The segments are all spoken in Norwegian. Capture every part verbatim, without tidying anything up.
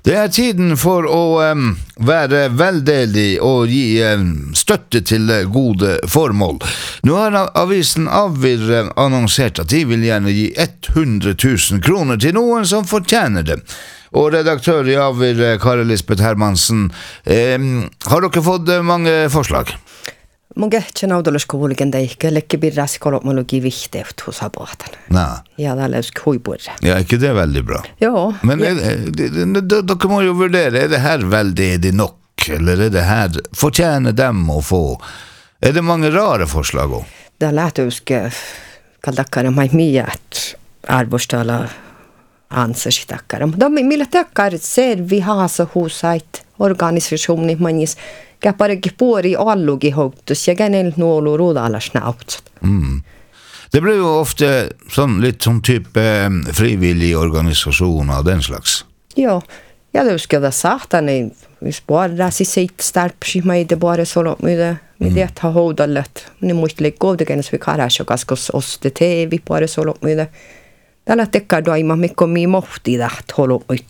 Det er tiden for å um, være veldedig og gi um, støtte til gode formål. Nå har avisen Avir uh, annonsert at de vil gjerne gi hundre tusen kroner til noen som fortjener det. Og redaktør i Avir, Kari Lisbeth Hermansen, um, har dere fått mange forslag? Mun kähtsen autoloskuuliken teikö, lekki pirrasi kolmologi vihteut hos aborten. Nei. Ja, det er løsk huiburre. Ja, ikke det veldig bra? Jo. Men ja. er, er, dere må jo vurdere, er det her veldedig nok, eller er det her, fortjener dem å få? Er det mange rare forslag også? Det er läht uske, kaldakkare mai miet, arvostala ansvarstakkare. De millä takkar ser vi hasa husait organisationer manis käpare gepori allugi houtus ja genel nuolu ruudalas nautsat. Mm. Det blir jo ofte sånn litt sånn type eh, frivillig organisasjon av den slags. Jo, ja det uske det satan i spara si sit starpsi mai det bare så långt med det med det ha hodalet. Ni måste lägga av det genes vi karas och kaskos oss det te vi bare så långt med det. Det lät det då i mig kom i mohti det hålla ut.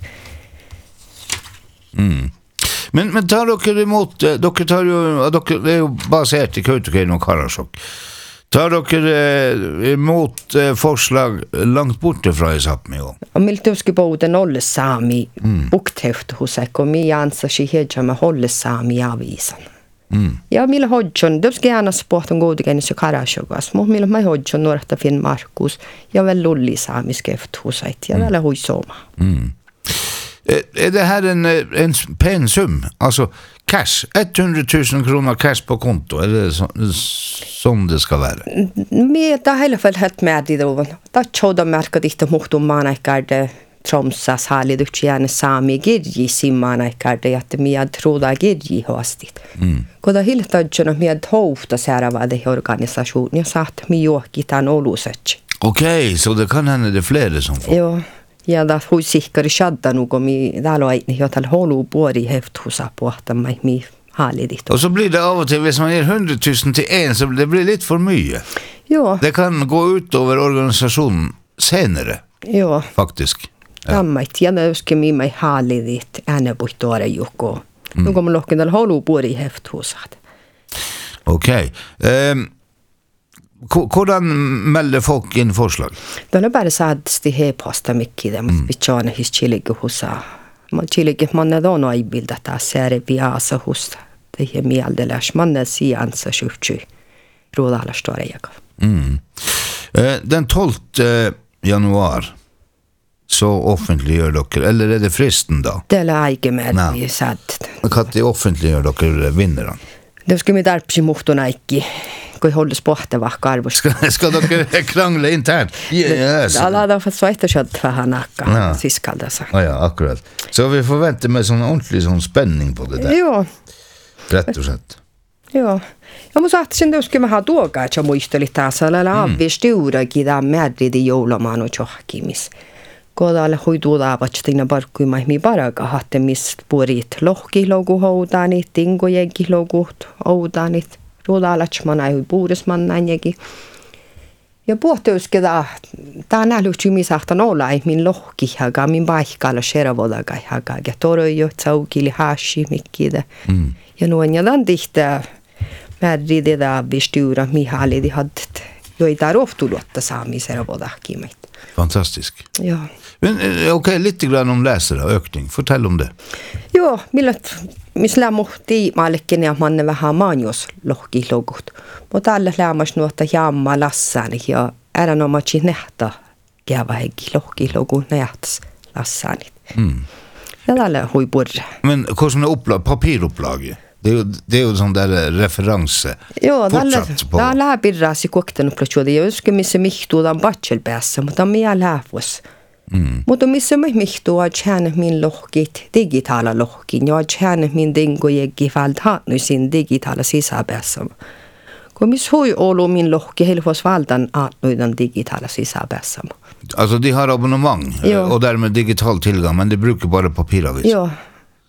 Mm. Men, men tar dere imot, dere tar jo, dere er jo basert i Kautokeino og Karasjok. Tar dere eh, imot eh, forslag langt borte fra i Sápmi jo? Om miltä uski både nolle saami mm. buktehto hos ek och mi ansa sig hedja med hålle saami avisan. Mm. Ja, millä hodjon, det ska gärna sporten goda så Karasjokas, mutta millä mai hodjon nuorta fin Markus ja väl lulli saami skeft hos ek. Ja, väl hui soma. Mm. Er det her en, en pen sum? Altså, cash, hundre tusen kroner cash på konto, er det så, sånn det skal være? Men det er i alle fall helt med i det. Da tjåda merket ikke mot om man ikke er det Tromsas halid ut gjerne sami girji sin man ikke er det at vi hadde trodde girji hastigt. Koda helt adjøna vi hadde hovta særa var det organisasjonen. Jeg sa at vi gjør ikke noe løsøk. Ok, så det kan hende det er flere som får? Jo. Ja, da hui sikkert skjadda noe om i dalo eini, at all holo bor i heft hosa på at de er mye hallig ditt. Og så blir det av og til, hvis man gir hundre tusen til en, så det blir litt for mye. Jo. Det kan gå ut over organisasjonen senere. Jo. Faktisk. Ja, meit, ja, det husker mye meg hallig ditt, ene bort året jokko. Nå kommer lokken, all holo bor i heft hosa. Ok. Um, Hvordan melder folk inn forslag? Det er bare sagt at de har postet mye i dem. Vi kjønner hos Chilige hos man Chilige man er da noe i bildet at jeg ser vi altså hos det er mye aldeles. Man er sier ansa tjue råd alle står jeg. Mm. Eh, den tolvte januar så offentliggjør dere, eller er det fristen da? Det er ikke mer vi sagt. Hva de offentliggjør dere vinnerne? Det skal vi der på motorene ikke gå holde spåte vakk arbeid. Skal, skal dere krangle internt? Yes. Ja, da har fått sveit og kjøtt for han akka. Ja. Sist kallet seg. Ah, ja, akkurat. Så vi forventer med sånn ordentlig sånn spenning på det der. Jo. Rett og slett. Jo. Jag måste att sen då ska man ha dagar som måste lite så eller av vi stora gida med det jolaman och chokimis. Går alla huidu da vatstina barku mai mi baraga hatte mist purit lohki logo houdani tingo jegi logo houdani rodalachman ai puurisman näjegi. Ja puhtuuske da ta nälytsi mi sahtan olla ei min lohki haga min baikalla sheravodaga haga ja torojo tsaukili hashi mikkide. Ja nuon ja dan dihtä märri det där vi stora mi hali de hade jo i där ofta låta sami sheravodaga mitt. Fantastisk. Ja. Men okej, okay, lite grann om läsare ökning. Fortell om det. Joo, millet misla muhti malekin ja manne vähän manjos lohki logut. Mutta alla lämmas nuotta jamma lassani ja är no machi nehta käva hegi lohki logut nähtas lassani. Mm. Ja alla huibur. Men hur som är upplag papirupplag? Det är ju det är ju sån där referense. Jo, alla alla birras i kokten och plötsligt jag ska missa mig då den bachelbässa mot de är läfos. Mm. Mutta missä mä mihtuu att känna min lohkit digitala lohkin jag känner min dingo jäggi falt hat nu sin digitala sisäbässa. Kom mis hoj olo min lohki hela fos valdan att nu den digitala sisäbässa. Alltså de har abonnemang jo. Och därmed digital tillgång men det brukar bara papiravis. Ja.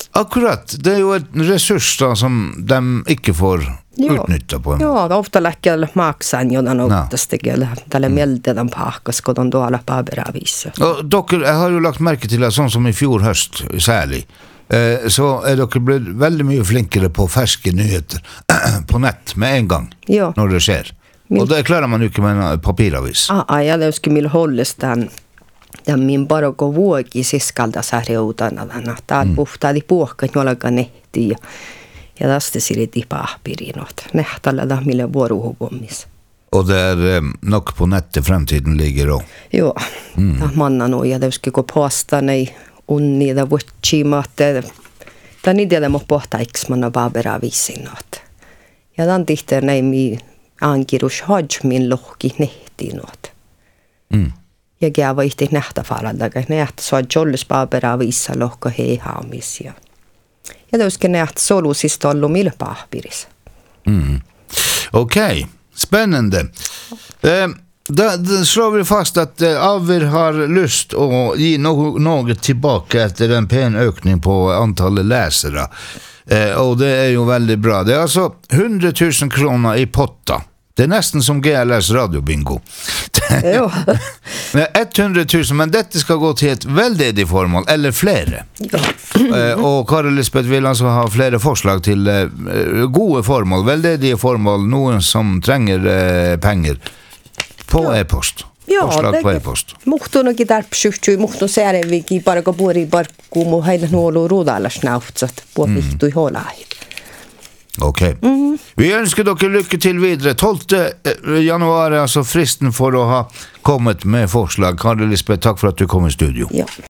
Akkurat, det er jo en ressurs da som de ikke får utnytta på en. Ja, det er ofte lekker maksen jo den ofteste, eller melde den pakke, skal de da alle papiraviser. Og dere, jeg har jo lagt merke til at sånn som i fjor høst, særlig, eh, så er dere blitt veldig mye flinkere på ferske nyheter på nett med en gang, ja. Når det skjer. Og det klarer man jo ikke med en papiravis. Ja, ah, ja, det skulle vil holdes den, den min bara gå våg i siskalda sarjoudan, att all puhtaa di puhkat jollakaan nehti ja ja tästä siriti papirin något. Nehtalla da mille vuorohuvommis. Og det er eh, nok på nettet fremtiden ligger også. Jo, mm. da manna no ja det skulle gå pasta nei unni da vuotchimatte. Da ni det må pohta iksmanna babera visin något. Ja dan tihter nei mi ankirus hodge min lohki nehti något. Mm. Ja gäva ihti nähtä falaldaga. Nähtä så jolles babera visa lohko hei haamis ja. Ja det ska nähtä solusista ollu mille papiris. Mm. Okej, okay. Spännande. Eh, da, da slår vi fast at eh, Avir har lyst å gi noe, noe tilbake etter en pen økning på antallet lesere. Eh, og det er jo veldig bra. Det er altså hundre tusen kroner i potta. Det er nesten som G L S radiobingo. Jo. hundre tusen, men dette skal gå til et veldedig formål, eller flere. Ja. eh, og Kari Lisbeth vil altså ha flere forslag til eh, gode formål, veldedige formål, noen som trenger eh, penger på ja. E-post. Ja, forslag på e-post. Muhtu no kitar psyhty, muhtu sääre viki parko puori parkku mu heille nuolu ruudallas nautsat, puohtu i holahit. Ok. Mm. Vi ønsker dere lykke til videre. tolvte januar er altså fristen for å ha kommet med forslag. Kari Lisbeth, takk for at du kom i studio. Ja.